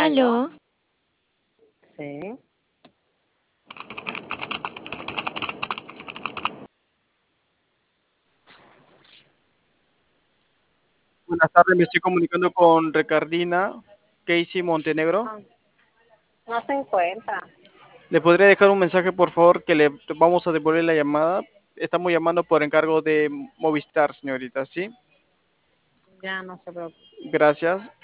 ¿Aló? Aló, Sí. Buenas tardes, me estoy comunicando con Ricardina Casey Montenegro. Ah, no se encuentra. ¿Le podría dejar un mensaje, por favor, que le vamos a devolver la llamada? Estamos llamando por encargo de Movistar, señorita, ¿sí? Ya no se preocupe. Gracias.